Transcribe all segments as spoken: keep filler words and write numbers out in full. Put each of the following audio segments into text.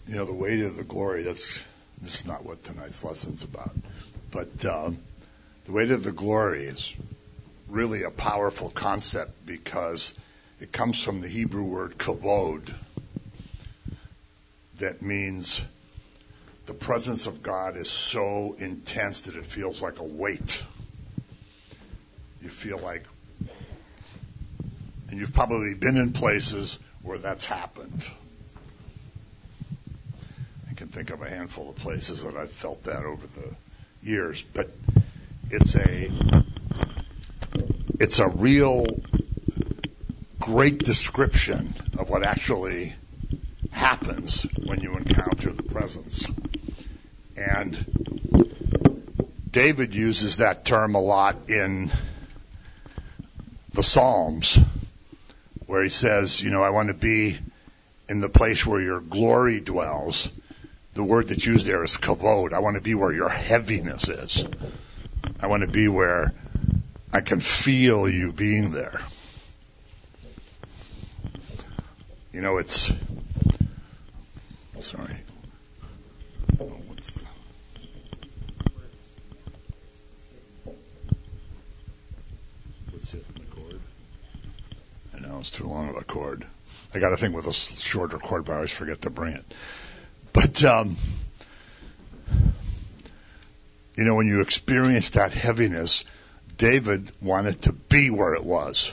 You know, the weight of the glory, that's, this is not what tonight's lesson's about. But um, the weight of the glory is really a powerful concept because it comes from the Hebrew word kavod. That means the presence of God is so intense that it feels like a weight. You feel like, and you've probably been in places where that's happened. I can think of a handful of places that I've felt that over the years, but it's a it's a real great description of what actually happens when you encounter the presence. And David uses that term a lot in the Psalms, where he says, you know, I want to be in the place where your glory dwells. The word that's used there is kavod. I want to be where your heaviness is. I want to be where I can feel you being there. You know, it's... Sorry. Oh, what's the... What's it in the chord? I know, it's too long of a chord. I got to think with a shorter chord, but I always forget to bring it. But, um, you know, when you experience that heaviness, David wanted to be where it was.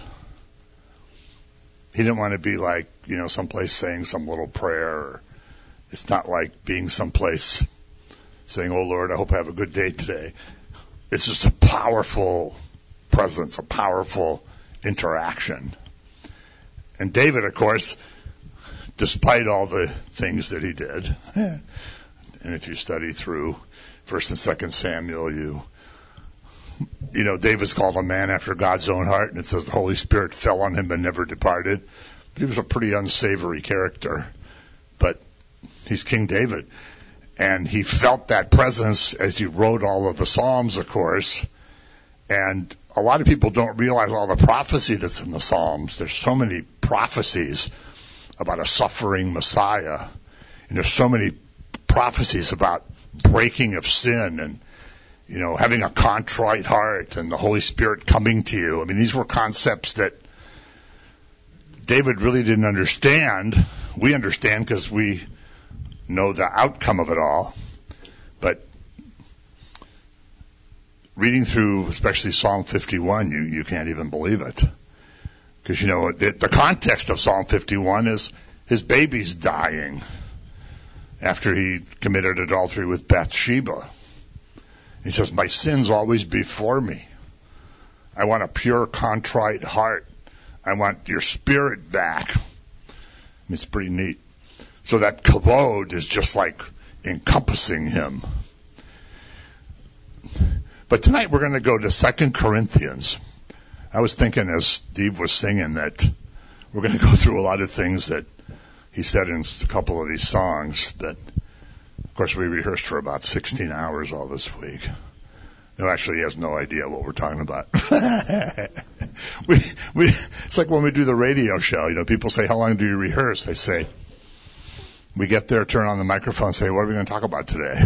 He didn't want to be like, you know, someplace saying some little prayer. Or it's not like being someplace saying, oh, Lord, I hope I have a good day today. It's just a powerful presence, a powerful interaction. And David, of course, despite all the things that he did, and if you study through First and Second Samuel, you, you know, David's called a man after God's own heart, and it says the Holy Spirit fell on him and never departed. He was a pretty unsavory character, but he's King David, and he felt that presence as he wrote all of the Psalms, of course. And a lot of people don't realize all the prophecy that's in the Psalms. There's so many prophecies about a suffering Messiah. And there's so many prophecies about breaking of sin and, you know, having a contrite heart and the Holy Spirit coming to you. I mean, these were concepts that David really didn't understand. We understand because we know the outcome of it all. But reading through, especially Psalm fifty-one, you, you can't even believe it. Because, you know, the, the context of Psalm fifty-one is his baby's dying after he committed adultery with Bathsheba. He says, my sin's always before me. I want a pure, contrite heart. I want your spirit back. It's pretty neat. So that kavod is just like encompassing him. But tonight we're going to go to Second Corinthians. I was thinking as Steve was singing that we're going to go through a lot of things that he said in a couple of these songs that, of course, we rehearsed for about sixteen hours all this week. No, actually, he has no idea what we're talking about. we, we, it's like when we do the radio show, you know, people say, how long do you rehearse? I say, we get there, turn on the microphone, and say, what are we going to talk about today?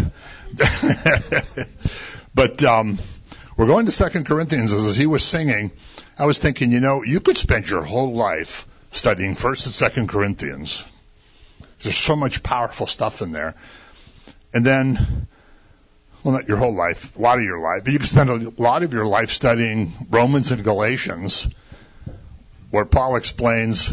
But, um, we're going to Second Corinthians. As he was singing, I was thinking, you know, you could spend your whole life studying First and Second Corinthians. There's so much powerful stuff in there. And then, well, not your whole life, a lot of your life, but you could spend a lot of your life studying Romans and Galatians, where Paul explains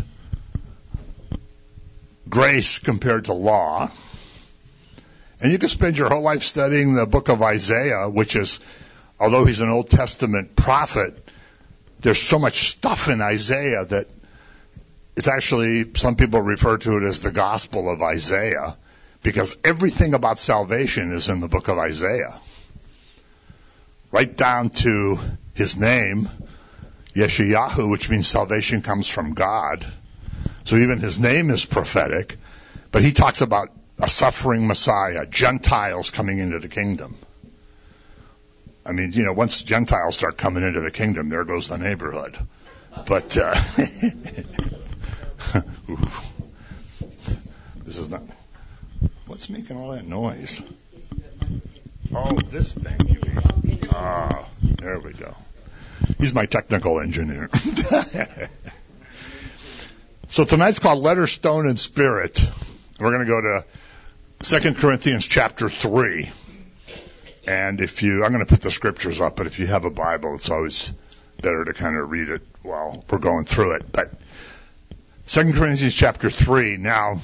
grace compared to law. And you could spend your whole life studying the book of Isaiah, which is, although he's an Old Testament prophet, there's so much stuff in Isaiah that it's actually, some people refer to it as the Gospel of Isaiah, because everything about salvation is in the book of Isaiah. Right down to his name, Yeshayahu, which means salvation comes from God. So even his name is prophetic, but he talks about a suffering Messiah, Gentiles coming into the kingdom. I mean, you know, once Gentiles start coming into the kingdom, there goes the neighborhood. But, uh, this is not, What's making all that noise? Oh, this thing, you mean. Ah, there we go. He's my technical engineer. So tonight's called Letter, Stone, and Spirit. We're going to go to Second Corinthians chapter three. And if you, I'm going to put the scriptures up, but if you have a Bible, it's always better to kind of read it while we're going through it. But Second Corinthians chapter three. Now,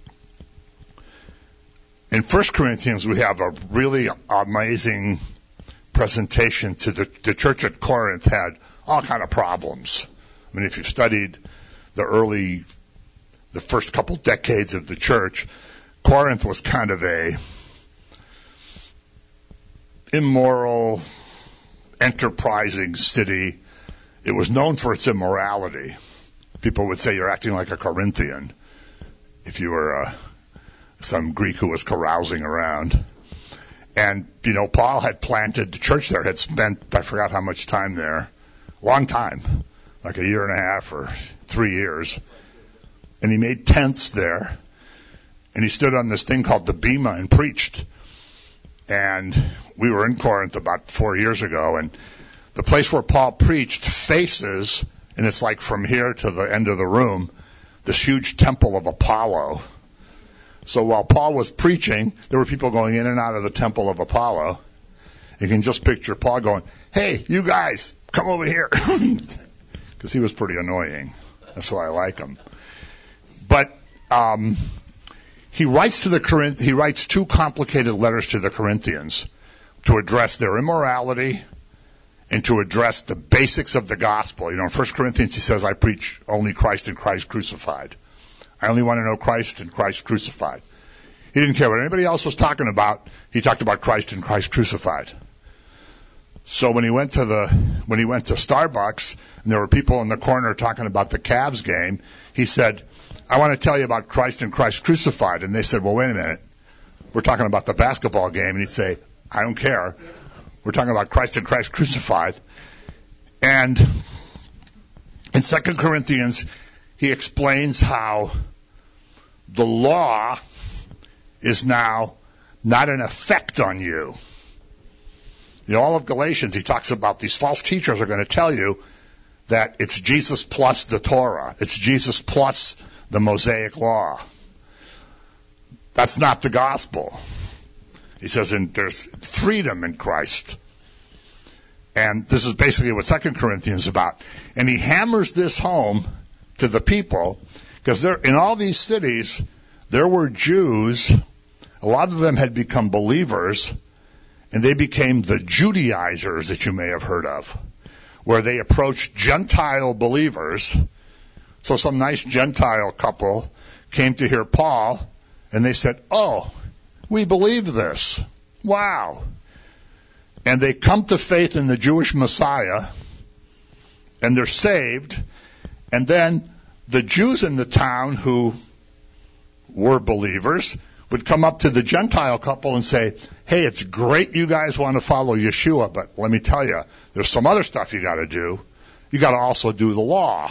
in First Corinthians, we have a really amazing presentation to the, the church at Corinth had all kind of problems. I mean, if you've studied the early, the first couple decades of the church, Corinth was kind of a immoral, enterprising city. It was known for its immorality. People would say you're acting like a Corinthian if you were uh, some Greek who was carousing around. And, you know, Paul had planted the church there, had spent, I forgot how much time there, long time, like a year and a half or three years. And he made tents there. And he stood on this thing called the Bema and preached. And we were in Corinth about four years ago, and the place where Paul preached faces, and it's like from here to the end of the room, this huge temple of Apollo. So while Paul was preaching, there were people going in and out of the temple of Apollo. You can just picture Paul going, "Hey, you guys, come over here." Because he was pretty annoying. That's why I like him. But um he writes to the Corinth he writes two complicated letters to the Corinthians to address their immorality and to address the basics of the gospel. You know, in First Corinthians he says, "I preach only Christ and Christ crucified. I only want to know Christ and Christ crucified." He didn't care what anybody else was talking about. He talked about Christ and Christ crucified. So when he went to the when he went to Starbucks and there were people in the corner talking about the Cavs game, he said, "I want to tell you about Christ and Christ crucified." And they said, "Well, wait a minute. We're talking about the basketball game." And he'd say, "I don't care. We're talking about Christ and Christ crucified." And in Second Corinthians, he explains how the law is now not an effect on you. In all of Galatians, he talks about these false teachers are going to tell you that it's Jesus plus the Torah. It's Jesus plus the Mosaic law. That's not the gospel. He says in, there's freedom in Christ. And this is basically what Second Corinthians is about. And he hammers this home to the people because there, in all these cities, there were Jews. A lot of them had become believers, and they became the Judaizers that you may have heard of, where they approached Gentile believers. So some nice Gentile couple came to hear Paul, and they said, "Oh, we believe this. Wow." And they come to faith in the Jewish Messiah, and they're saved. And then the Jews in the town who were believers would come up to the Gentile couple and say, "Hey, it's great you guys want to follow Yeshua, but let me tell you, there's some other stuff you got to do. You got to also do the law.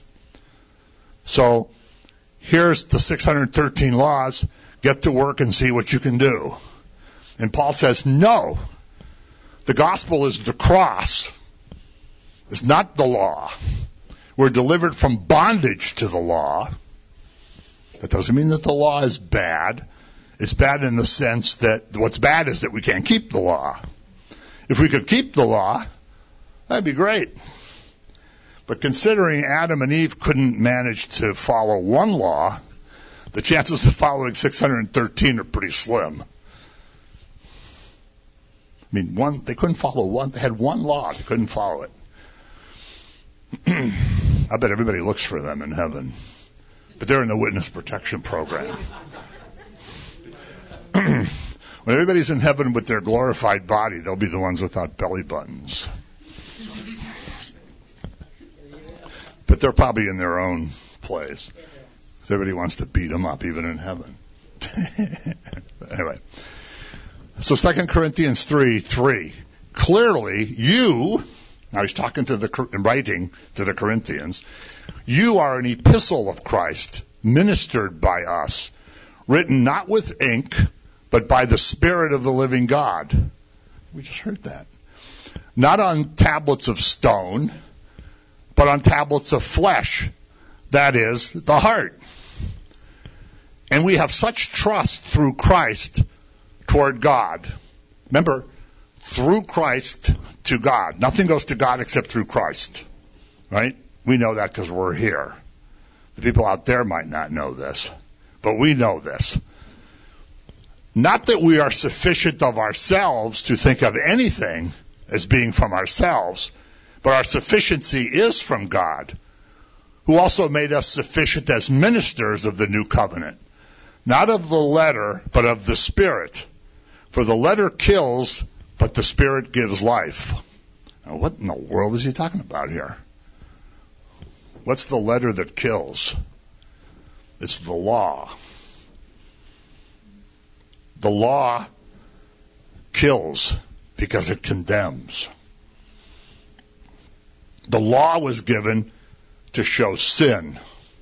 So here's the six hundred thirteen laws. Get to work and see what you can do." And Paul says, no, the gospel is the cross. It's not the law. We're delivered from bondage to the law. That doesn't mean that the law is bad. It's bad in the sense that what's bad is that we can't keep the law. If we could keep the law, that'd be great. But considering Adam and Eve couldn't manage to follow one law, the chances of following six hundred thirteen are pretty slim. I mean, one, they couldn't follow one. They had one law. They couldn't follow it. I bet everybody looks for them in heaven. But they're in the witness protection program. When everybody's in heaven with their glorified body, they'll be the ones without belly buttons. But they're probably in their own place. Because everybody wants to beat them up, even in heaven. Anyway. So Second Corinthians three, three. Clearly, you, now he's talking to the, writing to the Corinthians, you are an epistle of Christ, ministered by us, written not with ink, but by the Spirit of the living God. We just heard that. Not on tablets of stone, but on tablets of flesh. That is, the heart. And we have such trust through Christ toward God. Remember, through Christ to God. Nothing goes to God except through Christ. Right? We know that because we're here. The people out there might not know this, but we know this. Not that we are sufficient of ourselves to think of anything as being from ourselves, but our sufficiency is from God, who also made us sufficient as ministers of the new covenant. Not of the letter, but of the Spirit. For the letter kills, but the Spirit gives life. Now, what in the world is he talking about here? What's the letter that kills? It's the law. The law kills because it condemns. The law was given to show sin.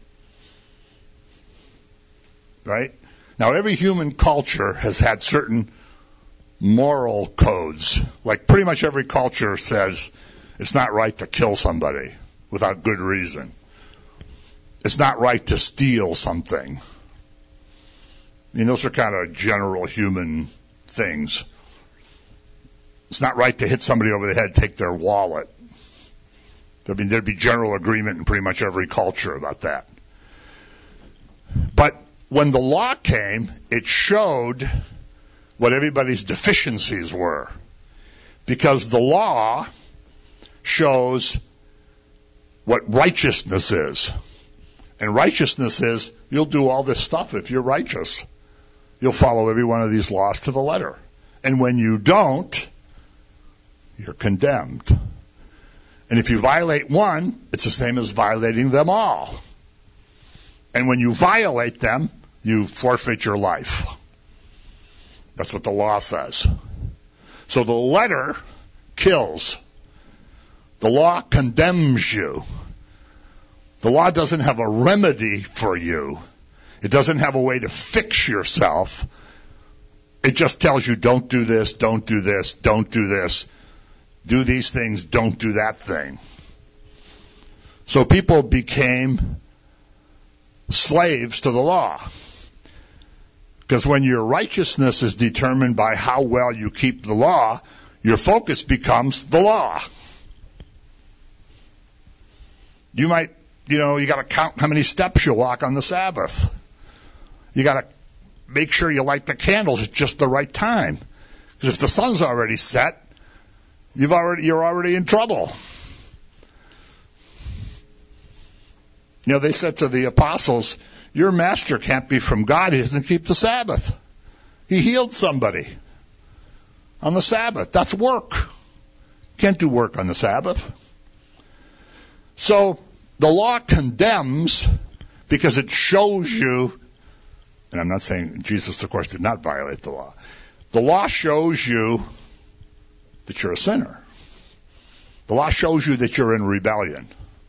Right? Now, every human culture has had certain moral codes. Like pretty much every culture says it's not right to kill somebody without good reason. It's not right to steal something. I mean, those are kind of general human things. It's not right to hit somebody over the head, take their wallet. I mean, there'd be general agreement in pretty much every culture about that. But when the law came, it showed what everybody's deficiencies were. Because the law shows what righteousness is. And righteousness is, you'll do all this stuff if you're righteous. You'll follow every one of these laws to the letter. And when you don't, you're condemned. And if you violate one, it's the same as violating them all. And when you violate them, you forfeit your life. That's what the law says. So the letter kills. The law condemns you. The law doesn't have a remedy for you. It doesn't have a way to fix yourself. It just tells you, don't do this, don't do this, don't do this. Do these things, don't do that thing. So people became slaves to the law. Because when your righteousness is determined by how well you keep the law, your focus becomes the law. You might, you know, you got to count how many steps you walk on the Sabbath. You got to make sure you light the candles at just the right time. Because if the sun's already set, you've already, you're already in trouble. You know, they said to the apostles, your master can't be from God. He doesn't keep the Sabbath. He healed somebody on the Sabbath. That's work. Can't do work on the Sabbath. So the law condemns because it shows you, and I'm not saying Jesus, of course, did not violate the law. The law shows you that you're a sinner. The law shows you that you're in rebellion.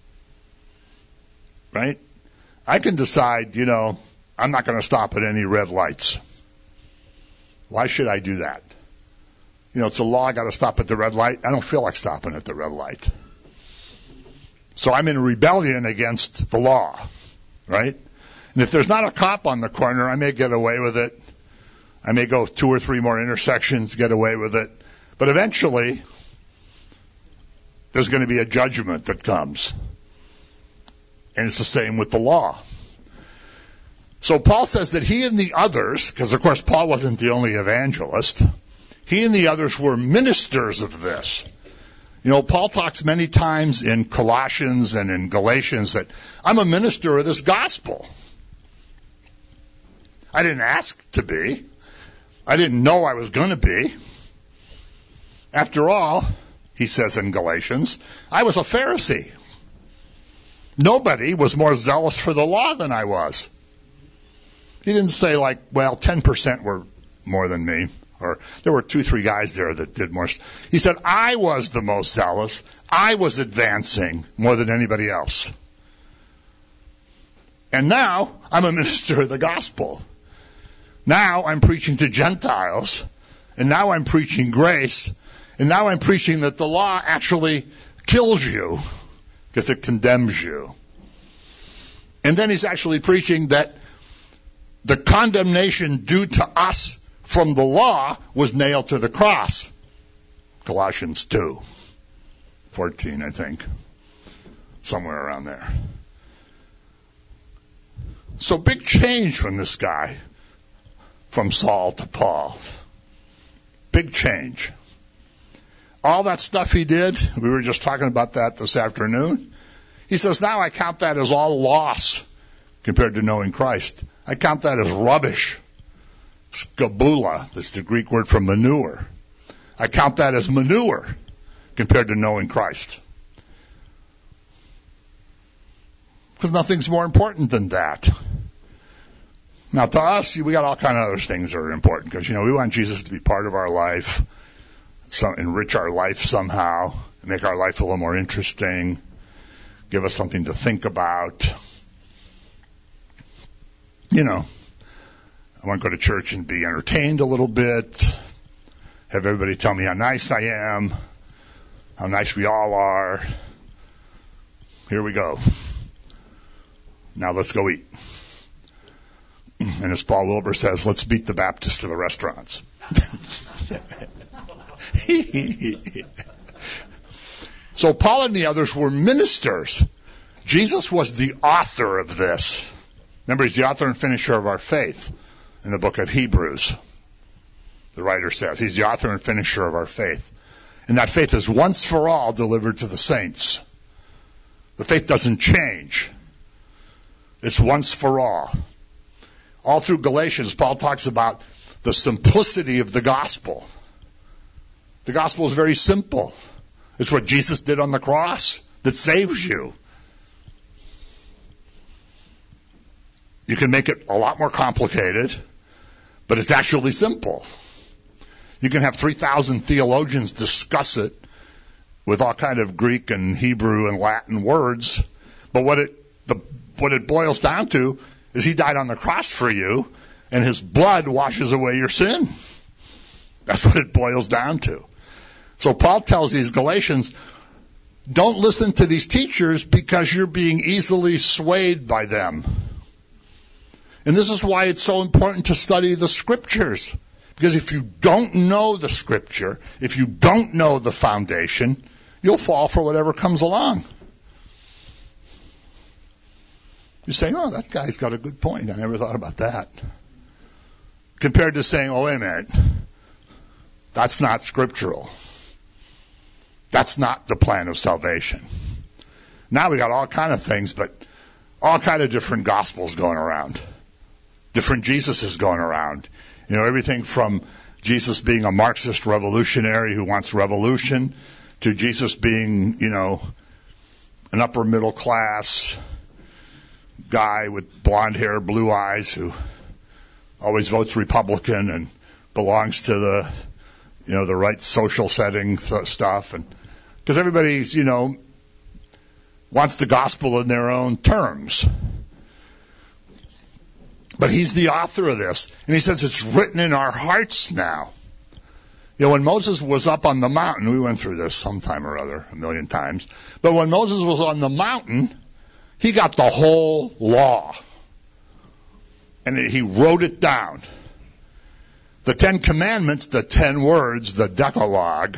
Right? I can decide, you know, I'm not going to stop at any red lights. Why should I do that? You know, it's a law, I got to stop at the red light. I don't feel like stopping at the red light. So I'm in rebellion against the law. Right? And if there's not a cop on the corner, I may get away with it. I may go two or three more intersections, get away with it. But eventually, there's going to be a judgment that comes. And it's the same with the law. So Paul says that he and the others, because of course Paul wasn't the only evangelist, he and the others were ministers of this. You know, Paul talks many times in Colossians and in Galatians that I'm a minister of this gospel. I didn't ask to be. I didn't know I was going to be. After all, he says in Galatians, I was a Pharisee. Nobody was more zealous for the law than I was. He didn't say like, well, ten percent were more than me. Or there were two, three guys there that did more. He said, I was the most zealous. I was advancing more than anybody else. And now I'm a minister of the gospel. Now I'm preaching to Gentiles, and now I'm preaching grace, and now I'm preaching that the law actually kills you because it condemns you. And then he's actually preaching that the condemnation due to us from the law was nailed to the cross. Colossians two fourteen, I think. Somewhere around there. So big change from this guy, from Saul to Paul. Big change. All that stuff he did, we were just talking about that this afternoon. He says, now I count that as all loss compared to knowing Christ. I count that as rubbish. Scabula, that's the Greek word for manure. I count that as manure compared to knowing Christ. Because nothing's more important than that. Now to us, we got all kind of other things that are important because, you know, we want Jesus to be part of our life, so enrich our life somehow, make our life a little more interesting, give us something to think about. You know, I want to go to church and be entertained a little bit, have everybody tell me how nice I am, how nice we all are. Here we go. Now let's go eat. And as Paul Wilbur says, let's beat the Baptists to the restaurants. So Paul and the others were ministers. Jesus was the author of this. Remember, he's the author and finisher of our faith in the book of Hebrews. The writer says he's the author and finisher of our faith. And that faith is once for all delivered to the saints. The faith doesn't change. It's once for all. All through Galatians, Paul talks about the simplicity of the gospel. The gospel is very simple. It's what Jesus did on the cross that saves you. You can make it a lot more complicated, but it's actually simple. You can have three thousand theologians discuss it with all kind of Greek and Hebrew and Latin words, but what it the what it boils down to is he died on the cross for you, and his blood washes away your sin. That's what it boils down to. So Paul tells these Galatians, don't listen to these teachers because you're being easily swayed by them. And this is why it's so important to study the scriptures. Because if you don't know the scripture, if you don't know the foundation, you'll fall for whatever comes along. You say, oh, that guy's got a good point. I never thought about that. Compared to saying, oh, wait a minute, that's not scriptural. That's not the plan of salvation. Now we got all kind of things, but all kind of different gospels going around. Different Jesuses going around. You know, everything from Jesus being a Marxist revolutionary who wants revolution to Jesus being, you know, an upper middle class guy with blonde hair, blue eyes who always votes Republican and belongs to the, you know, the right social setting th- stuff. And because everybody's, you know, wants the gospel in their own terms. But he's the author of this. And he says it's written in our hearts now. You know, when Moses was up on the mountain, we went through this sometime or other, a million times. But when Moses was on the mountain, he got the whole law. And he wrote it down. The Ten Commandments, the ten words, the Decalogue,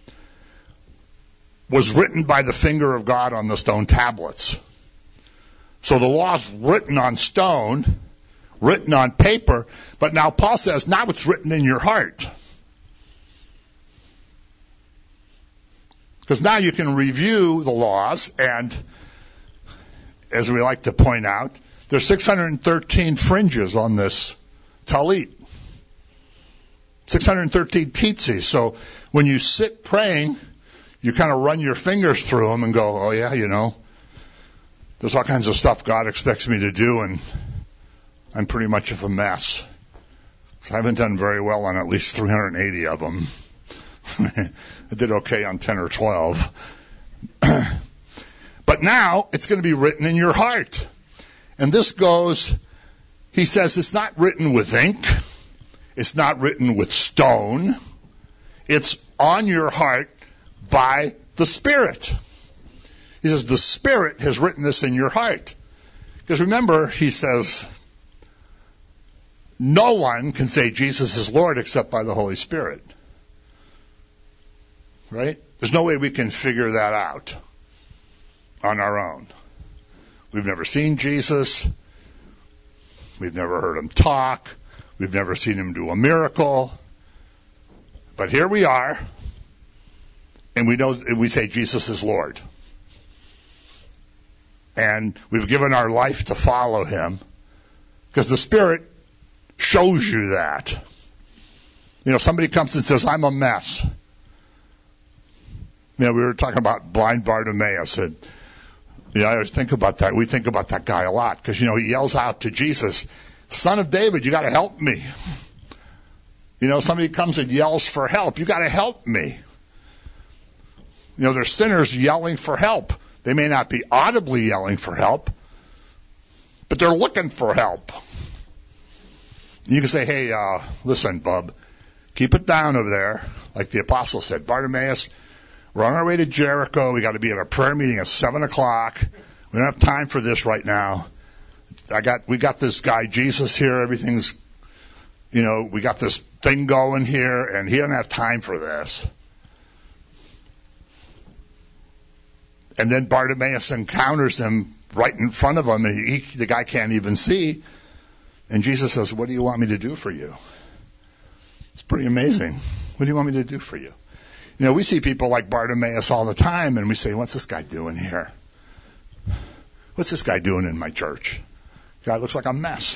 was written by the finger of God on the stone tablets. So the law's written on stone, written on paper, but now Paul says, now it's written in your heart. Because now you can review the laws, and as we like to point out, there's six hundred thirteen fringes on this talit. six hundred thirteen tzitzis. So when you sit praying, you kind of run your fingers through them and go, oh yeah, you know, there's all kinds of stuff God expects me to do, and I'm pretty much of a mess. So I haven't done very well on at least three hundred eighty of them. I did okay on ten or twelve. But now it's going to be written in your heart. And this goes, he says, it's not written with ink. It's not written with stone. It's on your heart by the Spirit. He says the Spirit has written this in your heart. Because remember, he says, no one can say Jesus is Lord except by the Holy Spirit. Right? There's no way we can figure that out on our own. We've never seen Jesus. We've never heard him talk. We've never seen him do a miracle. But here we are, and we know, we say Jesus is Lord. And we've given our life to follow him because the Spirit shows you that. You know, somebody comes and says, I'm a mess. You know, we were talking about blind Bartimaeus, and you know, I always think about that. We think about that guy a lot because, you know, he yells out to Jesus, Son of David, you got to help me. You know, somebody comes and yells for help. You got to help me. You know, there's sinners yelling for help. They may not be audibly yelling for help, but they're looking for help. You can say, hey, uh, listen, bub, keep it down over there. Like the apostle said, Bartimaeus, we're on our way to Jericho. We got to be at a prayer meeting at seven o'clock. We don't have time for this right now. I got, we got this guy Jesus here. Everything's, you know, we got this thing going here, and he doesn't have time for this. And then Bartimaeus encounters him right in front of him, and he, the guy can't even see. And Jesus says, what do you want me to do for you? It's pretty amazing. What do you want me to do for you? You know, we see people like Bartimaeus all the time, and we say, what's this guy doing here? What's this guy doing in my church? Guy looks like a mess.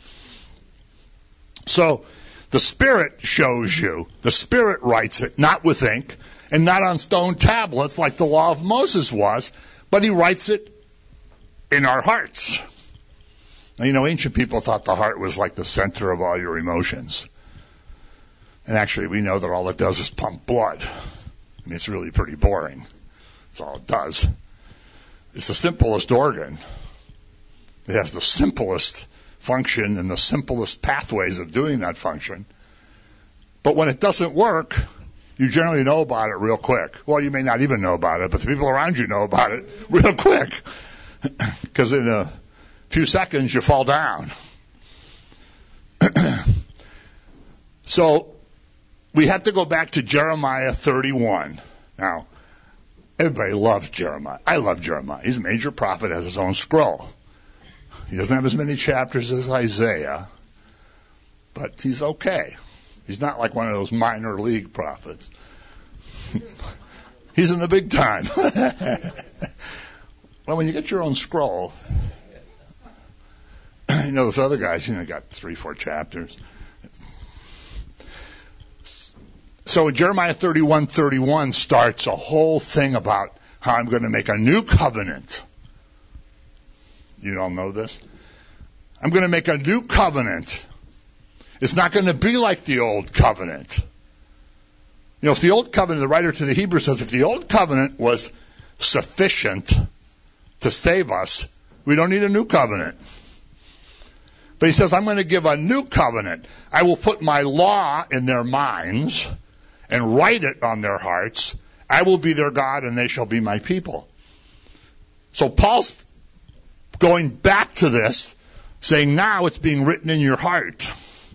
So the Spirit shows you. The Spirit writes it, not with ink, and not on stone tablets like the law of Moses was, but he writes it in our hearts. Now, you know, ancient people thought the heart was like the center of all your emotions. And actually, we know that all it does is pump blood. I mean, it's really pretty boring. That's all it does. It's the simplest organ. It has the simplest function and the simplest pathways of doing that function. But when it doesn't work, you generally know about it real quick. Well, you may not even know about it, but the people around you know about it real quick. Because in a few seconds, you fall down. So, we have to go back to Jeremiah thirty-one. Now, everybody loves Jeremiah. I love Jeremiah. He's a major prophet, has his own scroll. He doesn't have as many chapters as Isaiah, but he's okay. He's not like one of those minor league prophets. He's in the big time. Well, when you get your own scroll, you know, those other guys, you know, got three, four chapters. So Jeremiah thirty-one thirty-one starts a whole thing about how I'm going to make a new covenant. You all know this? I'm going to make a new covenant. It's not going to be like the old covenant. You know, if the old covenant, the writer to the Hebrews says, if the old covenant was sufficient to save us, we don't need a new covenant. But he says, I'm going to give a new covenant. I will put my law in their minds and write it on their hearts. I will be their God and they shall be my people. So Paul's going back to this, saying now it's being written in your heart.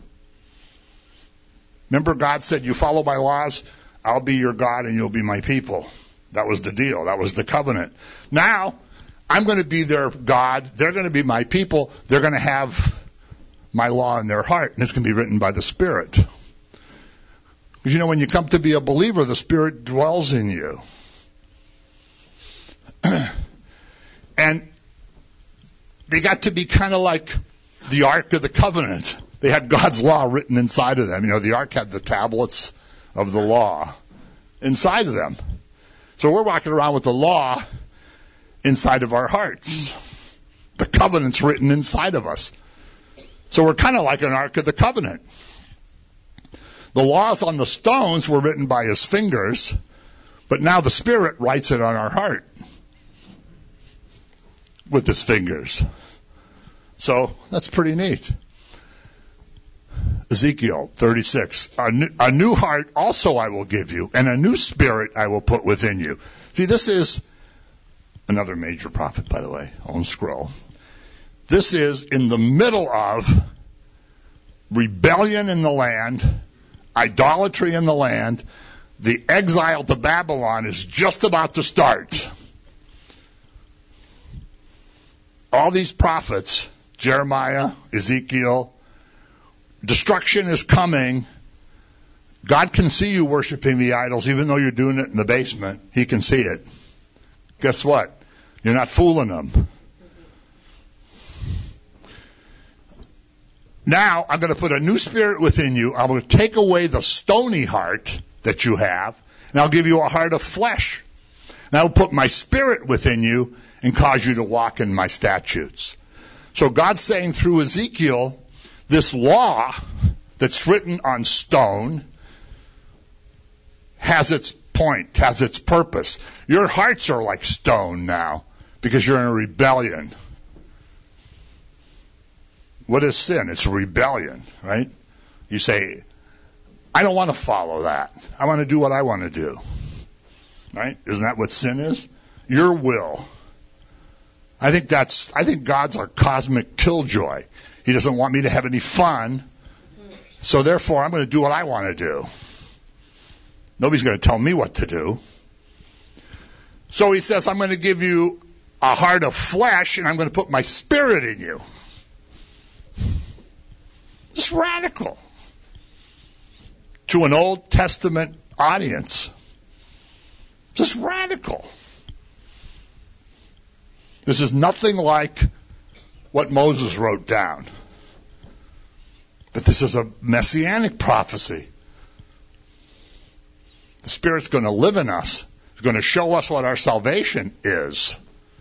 Remember God said, you follow my laws, I'll be your God and you'll be my people. That was the deal. That was the covenant. Now, I'm going to be their God. They're going to be my people. They're going to have my law in their heart, and it's going to be written by the Spirit. Because, you know, when you come to be a believer, the Spirit dwells in you. And they got to be kind of like the Ark of the Covenant. They had God's law written inside of them. You know, the Ark had the tablets of the law inside of them. So we're walking around with the law inside of our hearts. The covenant's written inside of us. So we're kind of like an Ark of the Covenant. The laws on the stones were written by his fingers, but now the Spirit writes it on our heart with his fingers. So that's pretty neat. Ezekiel thirty-six. A new, a new heart also I will give you, and a new spirit I will put within you. See, this is another major prophet, by the way, on scroll. This is in the middle of rebellion in the land, idolatry in the land. The exile to Babylon is just about to start. All these prophets, Jeremiah, Ezekiel, destruction is coming. God can see you worshiping the idols, even though you're doing it in the basement. He can see it. Guess what? You're not fooling them. Now, I'm going to put a new spirit within you. I'm going to take away the stony heart that you have, and I'll give you a heart of flesh. And I'll put my spirit within you and cause you to walk in my statutes. So God's saying through Ezekiel, this law that's written on stone has its point, has its purpose. Your hearts are like stone now because you're in a rebellion. What is sin? It's rebellion, right? You say, I don't want to follow that. I want to do what I want to do. Right? Isn't that what sin is? Your will. I think that's, I think God's our cosmic killjoy. He doesn't want me to have any fun. So therefore, I'm going to do what I want to do. Nobody's going to tell me what to do. So he says, I'm going to give you a heart of flesh, and I'm going to put my spirit in you. It's radical to an Old Testament audience. Just radical. This is nothing like what Moses wrote down. But this is a messianic prophecy. The Spirit's going to live in us. It's going to show us what our salvation is.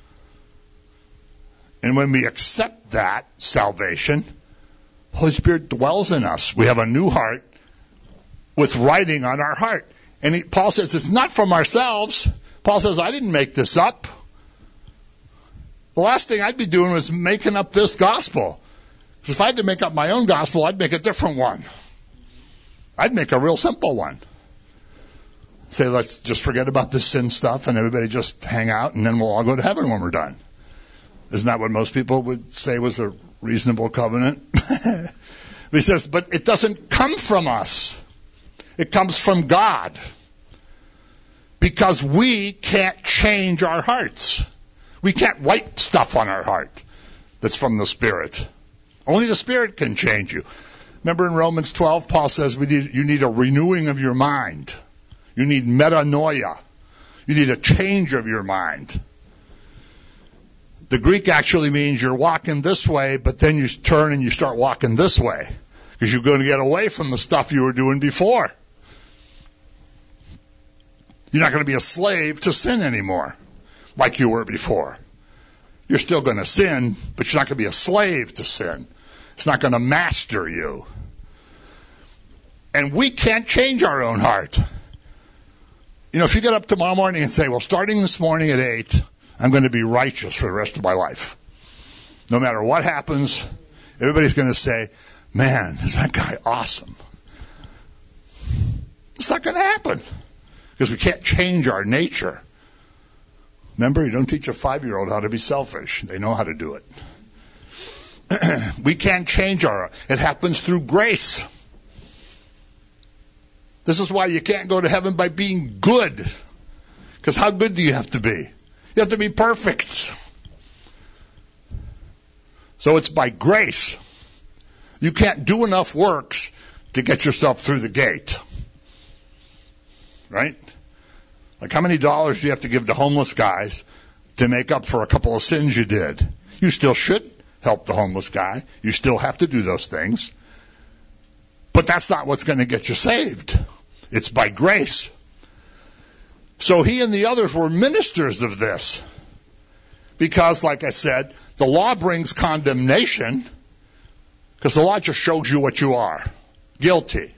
And when we accept that salvation, the Holy Spirit dwells in us. We have a new heart with writing on our heart. And he, Paul says it's not from ourselves. Paul says, I didn't make this up. The last thing I'd be doing was making up this gospel. Because if I had to make up my own gospel, I'd make a different one. I'd make a real simple one. Say, let's just forget about this sin stuff and everybody just hang out and then we'll all go to heaven when we're done. Isn't that what most people would say was a reasonable covenant? He says, but it doesn't come from us. It comes from God. Because we can't change our hearts. We can't write stuff on our heart that's from the Spirit. Only the Spirit can change you. Remember in Romans twelve, Paul says we need, you need a renewing of your mind. You need metanoia. You need a change of your mind. The Greek actually means you're walking this way, but then you turn and you start walking this way. Because you're going to get away from the stuff you were doing before. You're not going to be a slave to sin anymore, like you were before. You're still going to sin, but you're not going to be a slave to sin. It's not going to master you. And we can't change our own heart. You know, if you get up tomorrow morning and say, well, starting this morning at eight, I'm going to be righteous for the rest of my life. No matter what happens, everybody's going to say, man, is that guy awesome? It's not going to happen because we can't change our nature. Remember, you don't teach a five-year-old how to be selfish. They know how to do it. We can't change our, it happens through grace. This is why you can't go to heaven by being good. Because how good do you have to be? You have to be perfect. So it's by grace. You can't do enough works to get yourself through the gate. Right? Like how many dollars do you have to give to homeless guys to make up for a couple of sins you did? You still should help the homeless guy. You still have to do those things. But that's not what's going to get you saved. It's by grace. So he and the others were ministers of this. Because, like I said, the law brings condemnation. Because the law just shows you what you are. Guilty.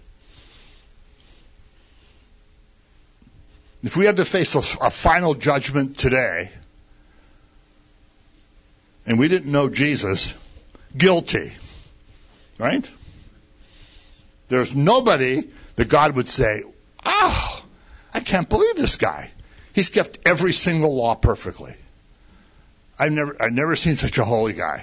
If we had to face a, a final judgment today, and we didn't know Jesus, guilty. Right? There's nobody that God would say, oh, I can't believe this guy. He's kept every single law perfectly. I've never, I've never seen such a holy guy.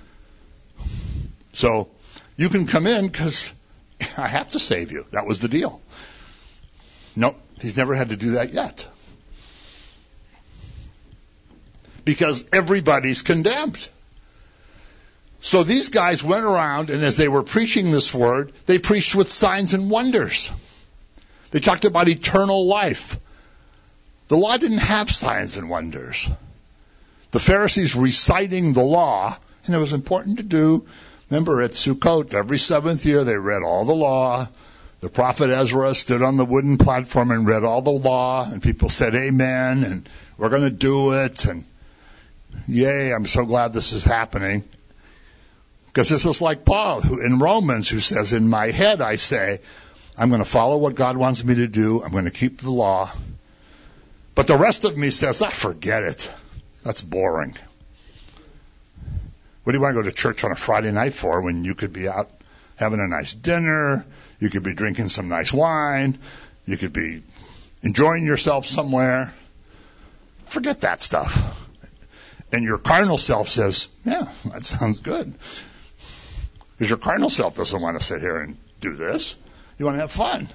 So you can come in because I have to save you. That was the deal. Nope, he's never had to do that yet. Because everybody's condemned. So these guys went around, and as they were preaching this word, they preached with signs and wonders. They talked about eternal life. The law didn't have signs and wonders. The Pharisees reciting the law, and it was important to do. Remember, at Sukkot, every seventh year, they read all the law. The prophet Ezra stood on the wooden platform and read all the law, and people said amen, and we're going to do it, and yay, I'm so glad this is happening. Because this is like Paul who, in Romans, who says, in my head I say, I'm going to follow what God wants me to do. I'm going to keep the law. But the rest of me says, ah, forget it. That's boring. What do you want to go to church on a Friday night for when you could be out having a nice dinner, you could be drinking some nice wine, you could be enjoying yourself somewhere? Forget that stuff. And your carnal self says, yeah, that sounds good. Because your carnal self doesn't want to sit here and do this. You want to have fun.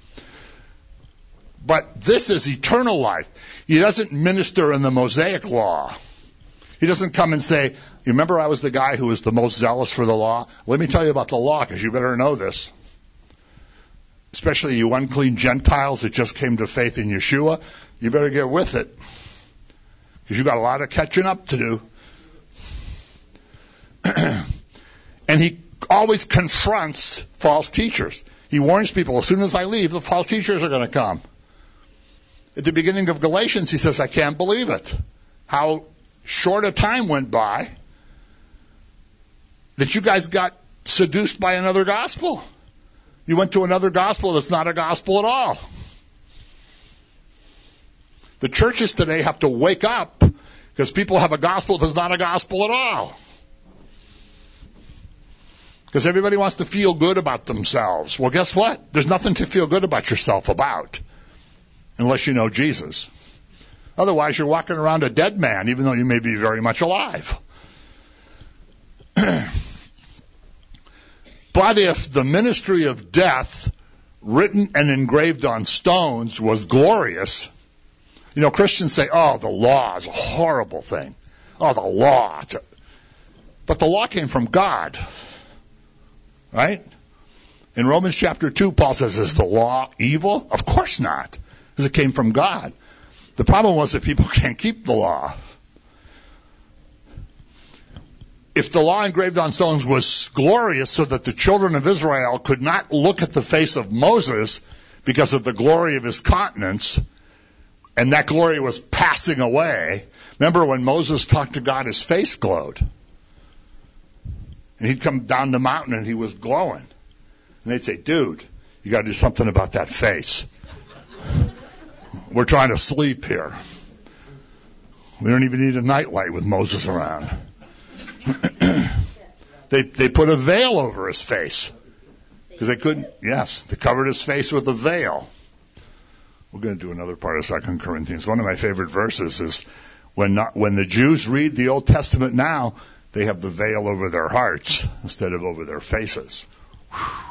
But this is eternal life. He doesn't minister in the Mosaic law. He doesn't come and say, you remember I was the guy who was the most zealous for the law? Let me tell you about the law, because you better know this. Especially you unclean Gentiles that just came to faith in Yeshua. You better get with it. Because you got a lot of catching up to do. And he always confronts false teachers. He warns people, as soon as I leave, the false teachers are going to come. At the beginning of Galatians, he says, I can't believe it. How short a time went by that you guys got seduced by another gospel. You went to another gospel that's not a gospel at all. The churches today have to wake up because people have a gospel that's not a gospel at all. Because everybody wants to feel good about themselves. Well, guess what? There's nothing to feel good about yourself about unless you know Jesus. Otherwise, you're walking around a dead man, even though you may be very much alive. But if the ministry of death, written and engraved on stones, was glorious, you know, Christians say, oh, the law is a horrible thing. Oh, the law. But the law came from God. Right? In Romans chapter two, Paul says, is the law evil? Of course not, because it came from God. The problem was that people can't keep the law. If the law engraved on stones was glorious so that the children of Israel could not look at the face of Moses because of the glory of his countenance, and that glory was passing away. Remember when Moses talked to God, his face glowed. And he'd come down the mountain and he was glowing. And they'd say, dude, you got to do something about that face. We're trying to sleep here. We don't even need a nightlight with Moses around. they they put a veil over his face. Because they couldn't, yes, they covered his face with a veil. We're going to do another part of Second Corinthians. One of my favorite verses is when not, when the Jews read the Old Testament now, they have the veil over their hearts instead of over their faces. Whew.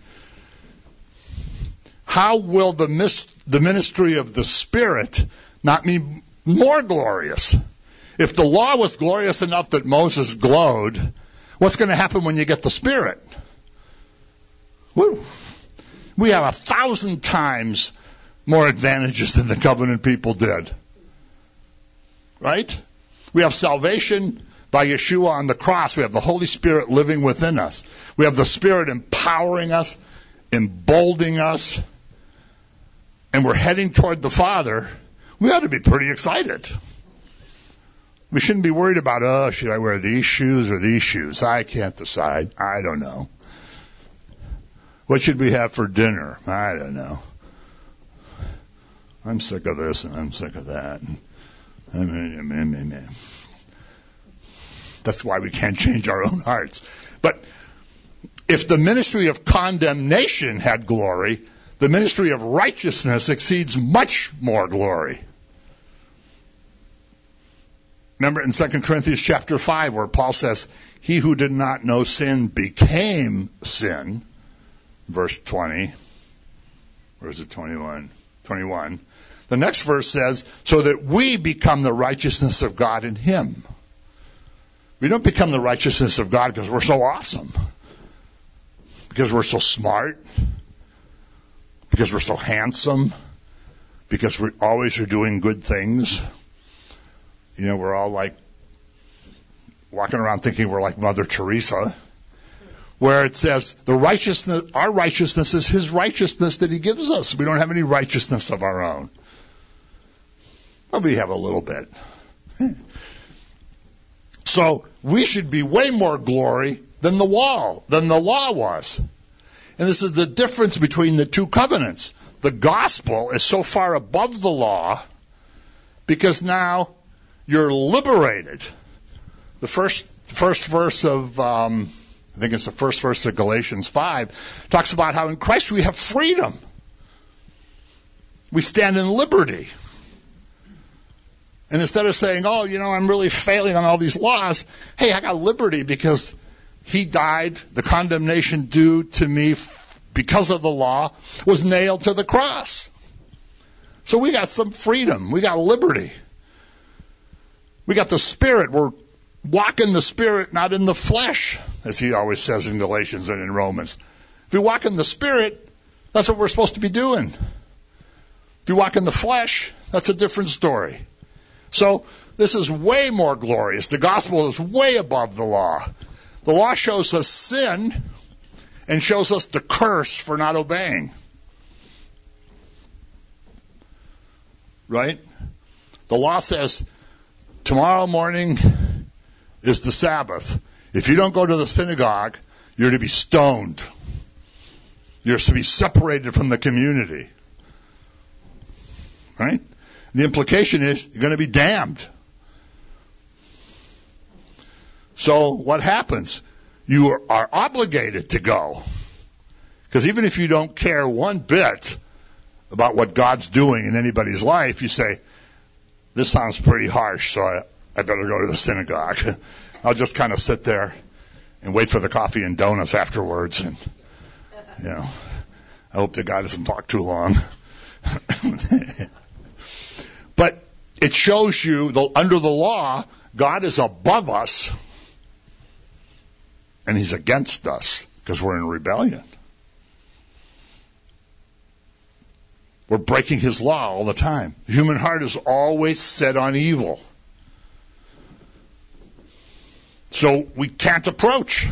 How will the, mis- the ministry of the Spirit not be more glorious? If the law was glorious enough that Moses glowed, what's going to happen when you get the Spirit? Woo. We have a thousand times more advantages than the covenant people did. Right? We have salvation by Yeshua on the cross. We have the Holy Spirit living within us. We have the Spirit empowering us, emboldening us, and we're heading toward the Father. We ought to be pretty excited. We shouldn't be worried about, oh, should I wear these shoes or these shoes? I can't decide. I don't know. What should we have for dinner? I don't know. I'm sick of this and I'm sick of that. That's why we can't change our own hearts. But if the ministry of condemnation had glory, the ministry of righteousness exceeds much more glory. Remember in Second Corinthians chapter five where Paul says, he who did not know sin became sin, verse twenty. Or is it twenty-one? twenty-one. The next verse says, so that we become the righteousness of God in him. We don't become the righteousness of God because we're so awesome, because we're so smart, because we're so handsome, because we always are doing good things. You know, we're all like walking around thinking we're like Mother Teresa, where it says the righteousness, our righteousness is his righteousness that he gives us. We don't have any righteousness of our own. Well, we have a little bit. So we should be way more glory than the law, than the law was. And this is the difference between the two covenants. The gospel is so far above the law because now you're liberated. The first first verse of, um, I think it's the first verse of Galatians five, talks about how in Christ we have freedom. We stand in liberty. And instead of saying, oh, you know, I'm really failing on all these laws, hey, I got liberty because he died, the condemnation due to me because of the law was nailed to the cross. So we got some freedom. We got liberty. We got the Spirit. We're walking the Spirit, not in the flesh, as he always says in Galatians and in Romans. If you walk in the Spirit, that's what we're supposed to be doing. If you walk in the flesh, that's a different story. So this is way more glorious. The gospel is way above the law. The law shows us sin and shows us the curse for not obeying. Right? The law says, tomorrow morning is the Sabbath. If you don't go to the synagogue, you're to be stoned. You're to be separated from the community. Right? The implication is you're going to be damned. So what happens? You are, are obligated to go. Because even if you don't care one bit about what God's doing in anybody's life, you say, this sounds pretty harsh, so I, I better go to the synagogue. I'll just kind of sit there and wait for the coffee and donuts afterwards. And, you know, I hope that God doesn't talk too long. But it shows you, the, under the law, God is above us, and he's against us because we're in rebellion. We're breaking his law all the time. The human heart is always set on evil. So we can't approach,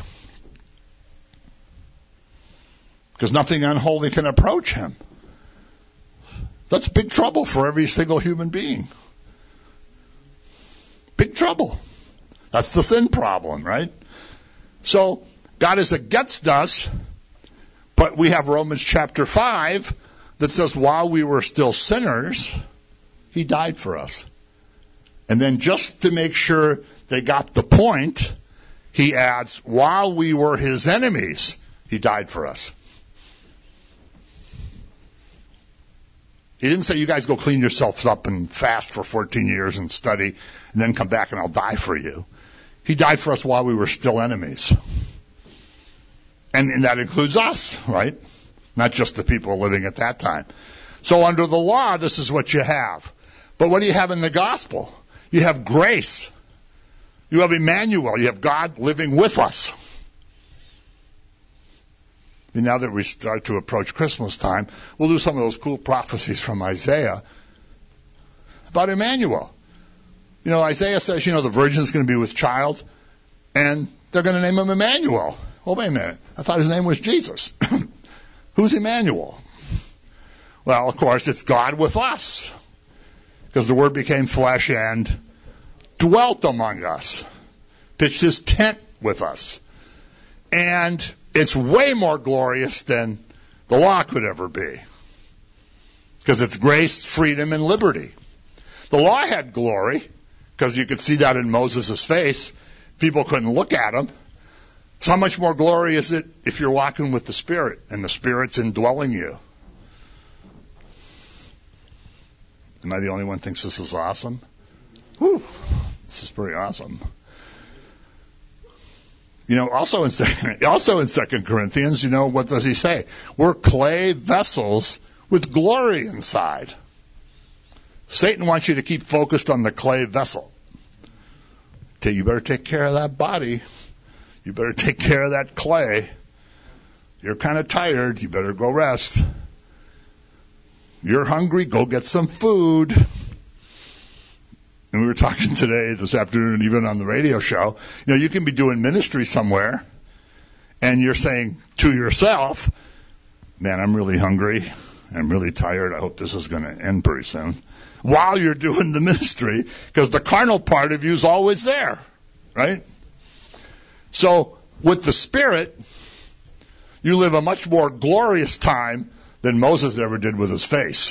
because nothing unholy can approach him. That's big trouble for every single human being. Big trouble. That's the sin problem, right? So God is against us, but we have Romans chapter five that says while we were still sinners, he died for us. And then just to make sure they got the point, he adds, while we were his enemies, he died for us. He didn't say, you guys go clean yourselves up and fast for fourteen years and study, and then come back and I'll die for you. He died for us while we were still enemies. And, and that includes us, right? Not just the people living at that time. So under the law, this is what you have. But what do you have in the gospel? You have grace. You have Emmanuel. You have God living with us. And now that we start to approach Christmas time, we'll do some of those cool prophecies from Isaiah about Emmanuel. You know, Isaiah says, you know, the virgin's going to be with child, and they're going to name him Emmanuel. Well, wait a minute. I thought his name was Jesus. Who's Emmanuel? Well, of course, it's God with us, because the Word became flesh and dwelt among us, pitched his tent with us. And it's way more glorious than the law could ever be, because it's grace, freedom, and liberty. The law had glory, because you could see that in Moses' face. People couldn't look at him. So how much more glory is it if you're walking with the Spirit and the Spirit's indwelling you? Am I the only one who thinks this is awesome? Whew, this is pretty awesome. You know, also in second, also in Second Corinthians, you know, what does he say? We're clay vessels with glory inside. Satan wants you to keep focused on the clay vessel. You better take care of that body. You better take care of that clay. You're kind of tired. You better go rest. You're hungry. Go get some food. And we were talking today, this afternoon, even on the radio show, you know, you can be doing ministry somewhere and you're saying to yourself, man, I'm really hungry. I'm really tired. I hope this is going to end pretty soon. While you're doing the ministry, because the carnal part of you is always there, right? So with the Spirit, you live a much more glorious time than Moses ever did with his face.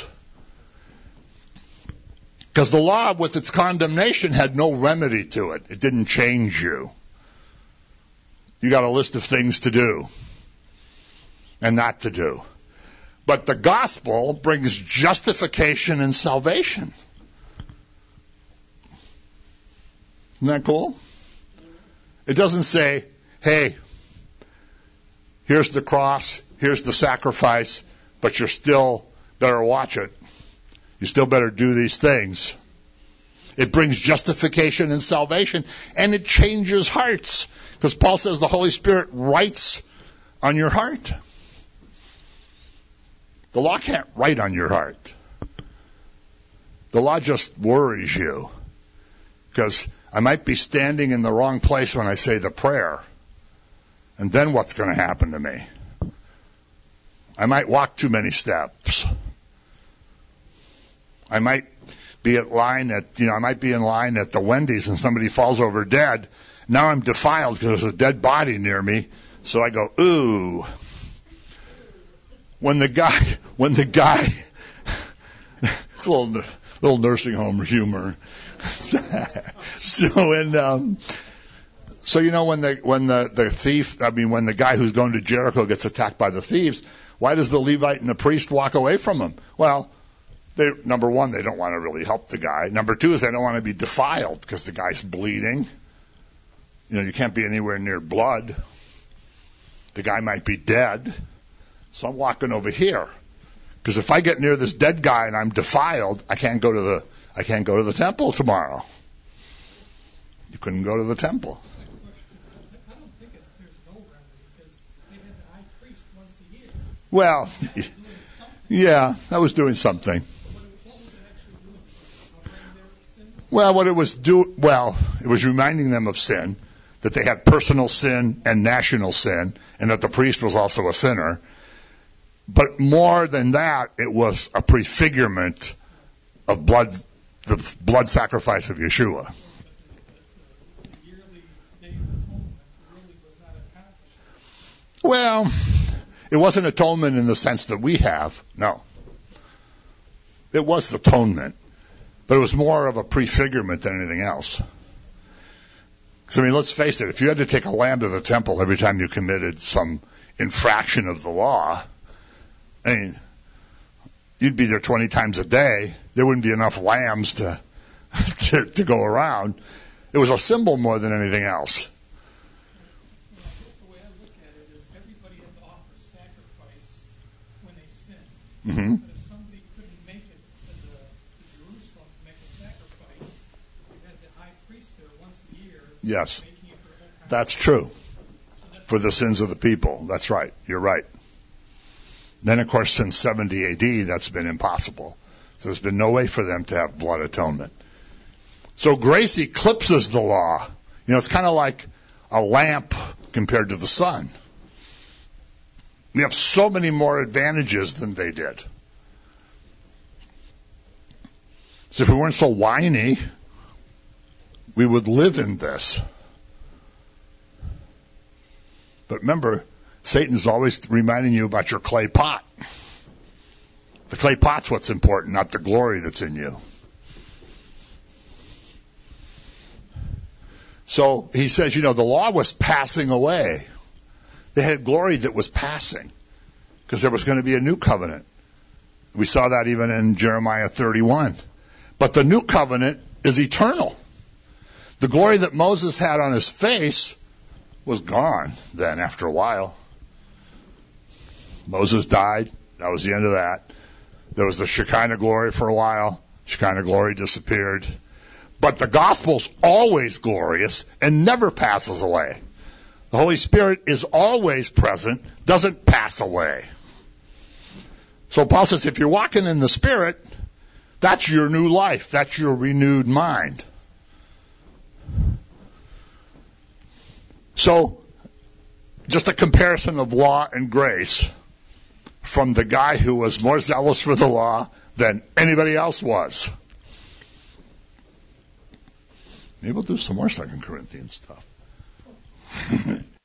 Because the law, with its condemnation, had no remedy to it. It didn't change you. You got a list of things to do and not to do. But the gospel brings justification and salvation. Isn't that cool? It doesn't say, hey, here's the cross, here's the sacrifice, but you're still better watch it. You still better do these things. It brings justification and salvation, and it changes hearts. Because Paul says the Holy Spirit writes on your heart. The law can't write on your heart. The law just worries you. Because I might be standing in the wrong place when I say the prayer. And then what's going to happen to me? I might walk too many steps. I might be at line at, you know, I might be in line at the Wendy's and somebody falls over dead. Now I'm defiled because there's a dead body near me. So I go, ooh. When the guy, when the guy, it's a little, little nursing home humor. so when, um, so you know when the, when the, the thief, I mean when the guy who's going to Jericho gets attacked by the thieves, why does the Levite and the priest walk away from him? Well, they, number one, they don't want to really help the guy. Number two is they don't want to be defiled because the guy's bleeding. You know, you can't be anywhere near blood. The guy might be dead. So I'm walking over here. Because if I get near this dead guy and I'm defiled, I can't go to the, I can't go to the temple tomorrow. You couldn't go to the temple. I don't think it's, there's no remedy because they had the high priest once a year. Well, yeah, I was doing something. Well, what it was do, well, it was reminding them of sin, that they had personal sin and national sin, and that the priest was also a sinner. But more than that, it was a prefigurement of blood, the blood sacrifice of Yeshua. Well, it wasn't atonement in the sense that we have, no. It was atonement. But it was more of a prefigurement than anything else. Because, I mean, let's face it, if you had to take a lamb to the temple every time you committed some infraction of the law, I mean, you'd be there twenty times a day. There wouldn't be enough lambs to, to, to go around. It was a symbol more than anything else. The way I look at it is everybody had to offer sacrifice when they sinned. Mm-hmm. But if somebody couldn't make it to, the, to Jerusalem to make a sacrifice, you had the high priest there once a year. Yes, making it for the whole that's true. For the sins of the people. That's right. You're right. Then, of course, since seventy A D, that's been impossible. So there's been no way for them to have blood atonement. So grace eclipses the law. You know, it's kind of like a lamp compared to the sun. We have so many more advantages than they did. So if we weren't so whiny, we would live in this. But remember, Satan's always reminding you about your clay pot. The clay pot's what's important, not the glory that's in you. So he says, you know, the law was passing away. They had glory that was passing because there was going to be a new covenant. We saw that even in Jeremiah thirty-one. But the new covenant is eternal. The glory that Moses had on his face was gone then after a while. Moses died. That was the end of that. There was the Shekinah glory for a while. Shekinah glory disappeared. But the gospel's always glorious and never passes away. The Holy Spirit is always present, doesn't pass away. So Paul says if you're walking in the Spirit, that's your new life. That's your renewed mind. So, just a comparison of law and grace from the guy who was more zealous for the law than anybody else was. Maybe we'll do some more Second Corinthians stuff.